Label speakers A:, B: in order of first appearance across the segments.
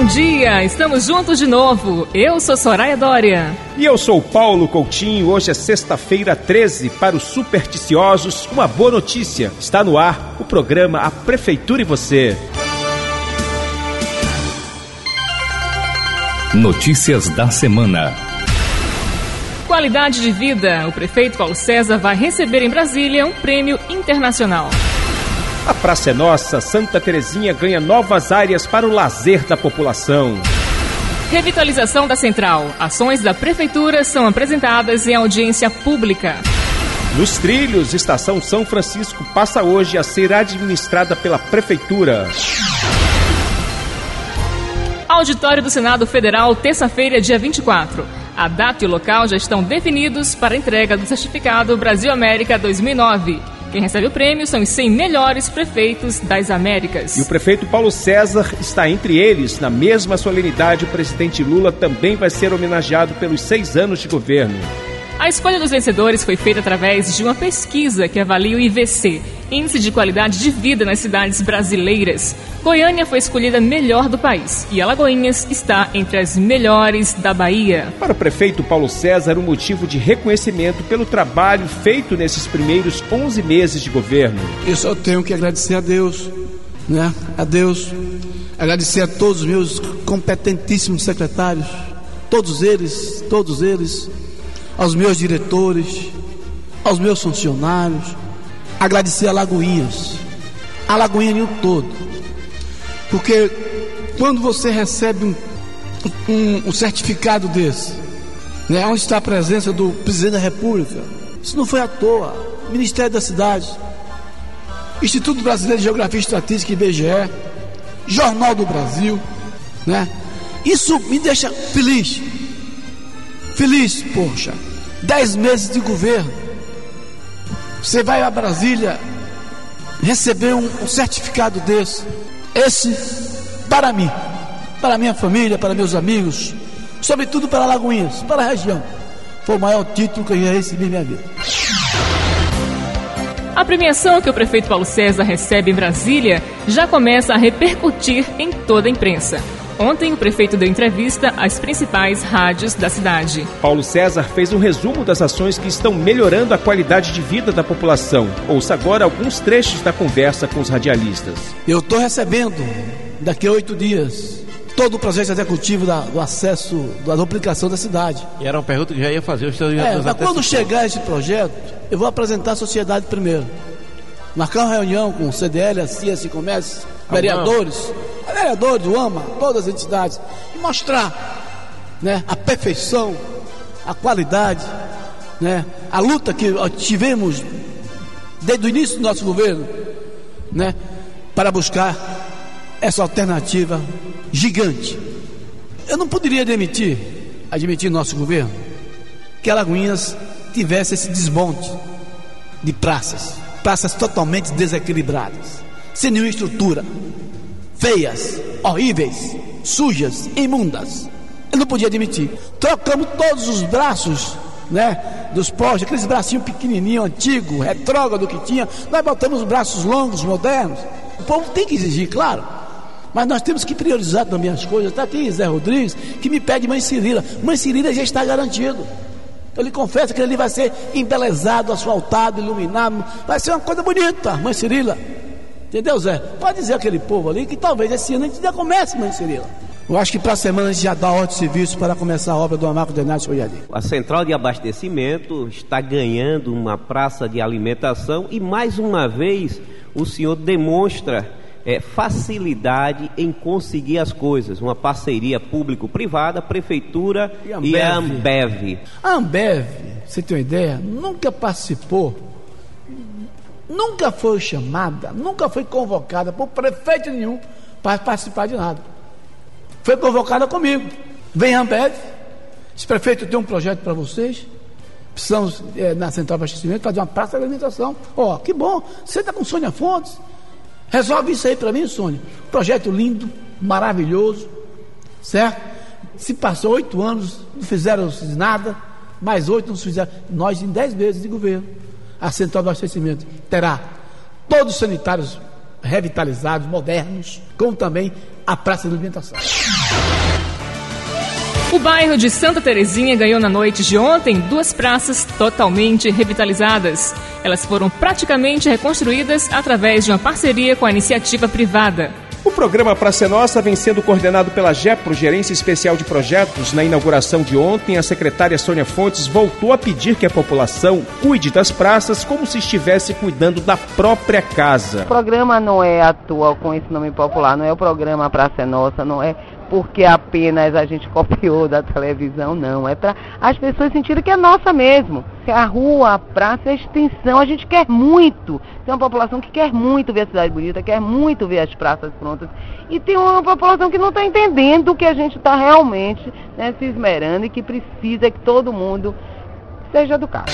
A: Bom dia, estamos juntos de novo. Eu sou Soraya Dória.
B: E eu sou Paulo Coutinho. Hoje é sexta-feira 13. Para os supersticiosos, uma boa notícia. Está no ar o programa A Prefeitura e Você.
C: Notícias da semana.
A: Qualidade de vida. O prefeito Paulo César vai receber em Brasília um prêmio internacional.
B: A Praça é Nossa, Santa Terezinha ganha novas áreas para o lazer da população.
A: Revitalização da Central. Ações da Prefeitura são apresentadas em audiência pública.
B: Nos trilhos, Estação São Francisco passa hoje a ser administrada pela Prefeitura.
A: Auditório do Senado Federal, terça-feira, dia 24. A data e o local já estão definidos para a entrega do certificado Brasil América 2009. Quem recebe o prêmio são os 100 melhores prefeitos das Américas.
B: E o prefeito Paulo César está entre eles. Na mesma solenidade, o presidente Lula também vai ser homenageado pelos 6 anos de governo.
A: A escolha dos vencedores foi feita através de uma pesquisa que avalia o IVC, Índice de Qualidade de Vida nas Cidades Brasileiras. Goiânia foi escolhida melhor do país e Alagoinhas está entre as melhores da Bahia.
B: Para o prefeito Paulo César, um motivo de reconhecimento pelo trabalho feito nesses primeiros 11 meses de governo.
D: Eu só tenho que agradecer a Deus, A Deus, agradecer a todos os meus competentíssimos secretários, todos eles, aos meus diretores, aos meus funcionários, agradecer a Alagoinhas em um todo, porque quando você recebe um certificado desse, onde está a presença do presidente da República, isso não foi à toa. Ministério da Cidade, Instituto Brasileiro de Geografia e Estatística, IBGE, Jornal do Brasil, Isso me deixa feliz, poxa, 10 meses de governo, você vai a Brasília receber um certificado desse, esse para mim, para minha família, para meus amigos, sobretudo para Alagoinhas, para a região, foi o maior título que eu já recebi em minha vida.
A: A premiação que o prefeito Paulo César recebe em Brasília já começa a repercutir em toda a imprensa. Ontem, o prefeito deu entrevista às principais rádios da cidade.
B: Paulo César fez um resumo das ações que estão melhorando a qualidade de vida da população. Ouça agora alguns trechos da conversa com os radialistas.
D: Eu estou recebendo, daqui a 8 dias, todo o projeto executivo do acesso, da duplicação da cidade.
E: E era uma pergunta que já ia fazer.
D: Mas quando chegar esse projeto, eu vou apresentar a sociedade primeiro. Marcar uma reunião com o CDL, a Ciência e Comércio, vereadores, o AMA, todas as entidades, e mostrar a perfeição, a qualidade, a luta que tivemos desde o início do nosso governo, para buscar essa alternativa gigante. Eu não poderia admitir no nosso governo que Alagoinhas tivesse esse desmonte de praças totalmente desequilibradas, sem nenhuma estrutura, feias, horríveis, sujas, imundas. Eu não podia admitir. Trocamos todos os braços, dos postes, aqueles bracinhos pequenininhos, antigos, retrógrado que tinha. Nós botamos braços longos, modernos. O povo tem que exigir, claro, mas nós temos que priorizar também as coisas. Está aqui Zé Rodrigues, que me pede Mãe Cirila. Mãe Cirila já está garantido. Eu lhe confesso que ele vai ser embelezado, asfaltado, iluminado. Vai ser uma coisa bonita, Mãe Cirila. Entendeu, Zé? Pode dizer aquele povo ali que talvez esse ano a gente já comece, Mãe Cirila. Eu acho que para a semana a gente já dá ordem de serviço para começar a obra do Amarco Denário Sojardim.
F: A central de abastecimento está ganhando uma praça de alimentação e mais uma vez o senhor demonstra facilidade em conseguir as coisas. Uma parceria público-privada, Prefeitura e a Ambev.
D: A Ambev, você tem uma ideia, nunca participou, nunca foi chamada, nunca foi convocada por prefeito nenhum para participar de nada. Foi convocada comigo. Vem a Ambev, esse prefeito tem um projeto para vocês, precisamos na central de abastecimento fazer uma praça de alimentação. Que bom, você está com Sônia Fontes, resolve isso aí para mim, Sônia. Projeto lindo, maravilhoso, certo? Se passou 8 anos, não fizeram nada, mais 8 não fizeram. Nós, em 10 meses de governo, a central de abastecimento terá todos os sanitários revitalizados, modernos, como também a praça de alimentação.
A: O bairro de Santa Terezinha ganhou na noite de ontem 2 praças totalmente revitalizadas. Elas foram praticamente reconstruídas através de uma parceria com a iniciativa privada.
B: O programa Praça é Nossa vem sendo coordenado pela GEPRO, Gerência Especial de Projetos. Na inauguração de ontem, a secretária Sônia Fontes voltou a pedir que a população cuide das praças como se estivesse cuidando da própria casa.
E: O programa não é atual com esse nome popular, não é o programa Praça é Nossa, não é porque apenas a gente copiou da televisão, não. É para as pessoas sentirem que é nossa mesmo. A rua, a praça, a extensão, a gente quer muito. Tem uma população que quer muito ver a cidade bonita, quer muito ver as praças prontas. E tem uma população que não está entendendo o que a gente está realmente, né, se esmerando e que precisa que todo mundo seja educado.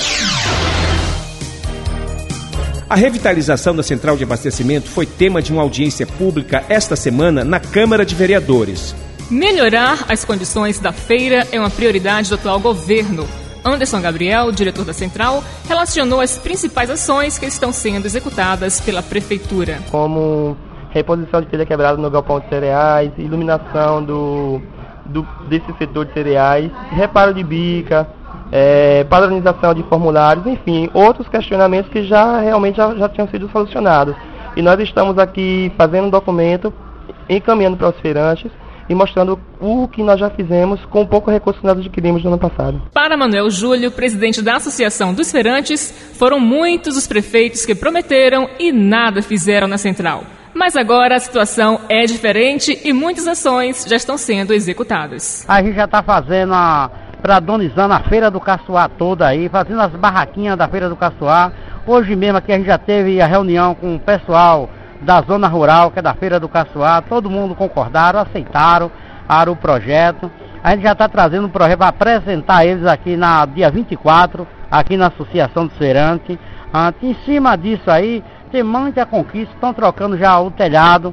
B: A revitalização da central de abastecimento foi tema de uma audiência pública esta semana na Câmara de Vereadores.
A: Melhorar as condições da feira é uma prioridade do atual governo. Anderson Gabriel, diretor da central, relacionou as principais ações que estão sendo executadas pela prefeitura.
G: Como reposição de telha quebrada no galpão de cereais, iluminação desse setor de cereais, reparo de bica, padronização de formulários, enfim, outros questionamentos que realmente tinham sido solucionados. E nós estamos aqui fazendo um documento, encaminhando para os feirantes e mostrando o que nós já fizemos com o pouco recurso que nós adquirimos no ano passado.
A: Para Manuel Júlio, presidente da Associação dos Feirantes, foram muitos os prefeitos que prometeram e nada fizeram na central. Mas agora a situação é diferente e muitas ações já estão sendo executadas.
H: A gente já está fazendo pradonizando a Feira do Caçoar toda aí, fazendo as barraquinhas da Feira do Caçoar. Hoje mesmo aqui a gente já teve a reunião com o pessoal da zona rural, que é da Feira do Caçoar. Todo mundo concordaram, aceitaram o projeto. A gente já está trazendo um projeto para apresentar eles aqui na dia 24, aqui na Associação dos Feirantes. Em cima disso aí, tem muita conquista, estão trocando já o telhado,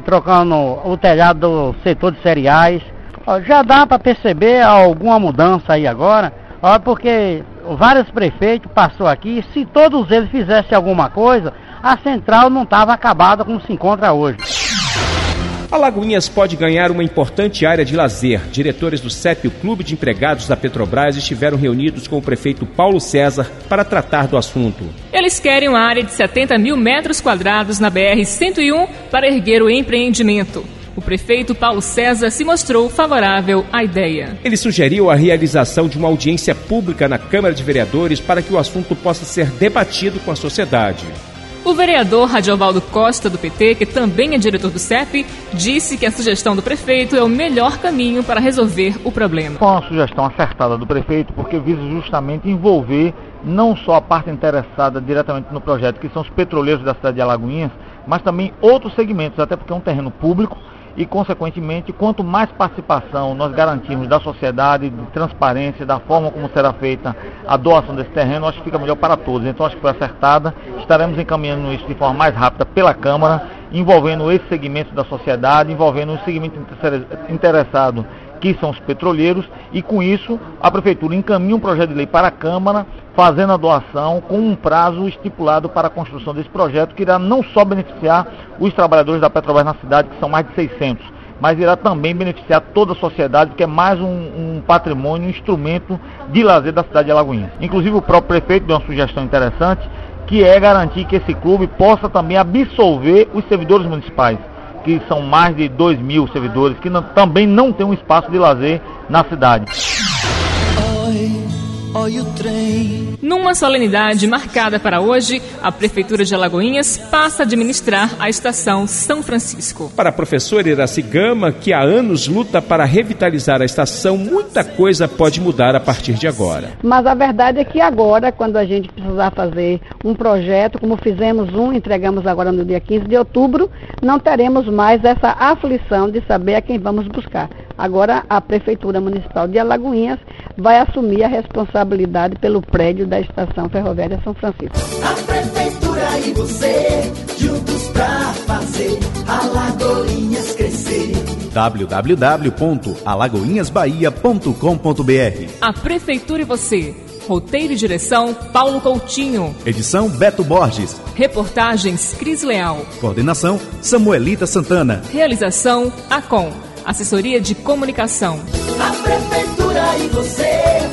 H: do setor de cereais. Já dá para perceber alguma mudança aí agora, porque vários prefeitos passou aqui, se todos eles fizessem alguma coisa, a central não estava acabada como se encontra hoje.
B: Alagoinhas pode ganhar uma importante área de lazer. Diretores do CEP e o Clube de Empregados da Petrobras estiveram reunidos com o prefeito Paulo César para tratar do assunto.
A: Eles querem uma área de 70 mil metros quadrados na BR-101 para erguer o empreendimento. O prefeito Paulo César se mostrou favorável à ideia.
B: Ele sugeriu a realização de uma audiência pública na Câmara de Vereadores para que o assunto possa ser debatido com a sociedade.
A: O vereador Radiovaldo Costa, do PT, que também é diretor do CEP, disse que a sugestão do prefeito é o melhor caminho para resolver o problema.
I: Foi uma sugestão acertada do prefeito, porque visa justamente envolver não só a parte interessada diretamente no projeto, que são os petroleiros da cidade de Alagoinhas, mas também outros segmentos, até porque é um terreno público e, consequentemente, quanto mais participação nós garantirmos da sociedade, de transparência, da forma como será feita a doação desse terreno, acho que fica melhor para todos. Então, acho que foi acertada. Estaremos encaminhando isso de forma mais rápida pela Câmara, envolvendo esse segmento da sociedade, envolvendo o segmento interessado, que são os petroleiros, e com isso a Prefeitura encaminha um projeto de lei para a Câmara, fazendo a doação com um prazo estipulado para a construção desse projeto, que irá não só beneficiar os trabalhadores da Petrobras na cidade, que são mais de 600, mas irá também beneficiar toda a sociedade, que é mais um patrimônio, um instrumento de lazer da cidade de Alagoinhas. Inclusive o próprio prefeito deu uma sugestão interessante, que é garantir que esse clube possa também absolver os servidores municipais, que são mais de 2.000 servidores, que também não tem um espaço de lazer na cidade.
A: Numa solenidade marcada para hoje, a Prefeitura de Alagoinhas passa a administrar a Estação São Francisco.
B: Para a professora Iraci Gama, que há anos luta para revitalizar a estação, muita coisa pode mudar a partir de agora.
J: Mas a verdade é que agora, quando a gente precisar fazer um projeto, como fizemos entregamos agora no dia 15 de outubro, não teremos mais essa aflição de saber a quem vamos buscar. Agora a Prefeitura Municipal de Alagoinhas vai assumir a responsabilidade pelo prédio da Estação Ferroviária São Francisco.
K: A Prefeitura e você, juntos pra fazer Alagoinhas crescer.
C: www.alagoinhasbahia.com.br.
A: A Prefeitura e você, Roteiro e direção, Paulo Coutinho.
C: Edição, Beto Borges.
A: Reportagens, Cris Leal.
C: Coordenação, Samuelita Santana.
A: Realização, ACOM, Assessoria de Comunicação.
K: A Prefeitura e você.